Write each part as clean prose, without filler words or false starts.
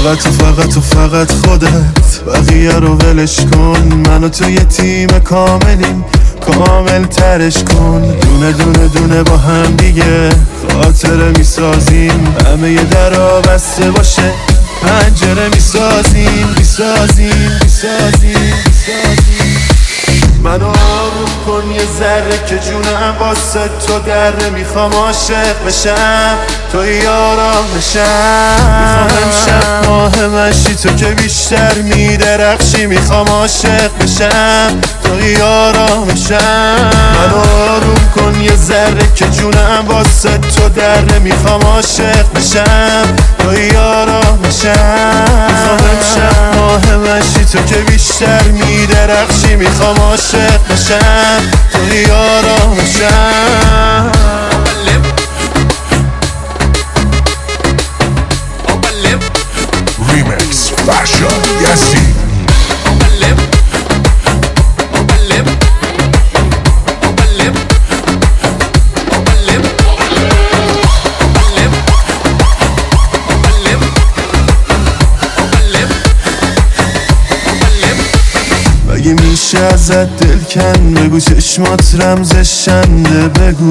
فقط خودت، بقیه رو ولش کن. من و تو یه تیم کاملیم، کامل ترش کن. دونه دونه دونه با هم دیگه خاطره میسازیم. همه یه درا بسته باشه پنجره میسازیم. منو آروم کن یه ذره که جونم واسه تو دره. میخوام عاشق بشم توی آرامشم. میخوام امشب ماه مشی تو که بیشتر میدرخشی. میخوام عاشق بشم توی آرامشم. منو آروم کن یه ذره که جونم واسه تو دره. میخوام عاشق بشم توی آرامشم. میخوام امشب ماه مشی تو که بیشتر میدرخشی. میخوام عاشق بشم توی آرامشم. Remix Fashion Yasin. مگه میشه ازت دل کن؟ بگو چشمات رمزشنده.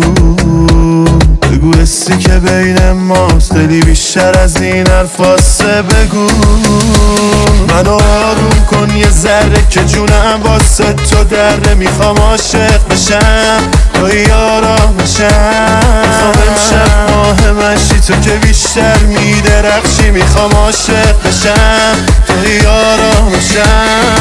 بگو حسی که بین ماست دلی بیشتر از این حرفاسه. بگو منو آروم کن یه ذره که جونم واسه تو دره. میخوام عاشق بشم توی آرامشم. میخوام امشب ماه مشی تو که بیشتر میدرخشی. میخوام عاشق بشم توی آرامشم.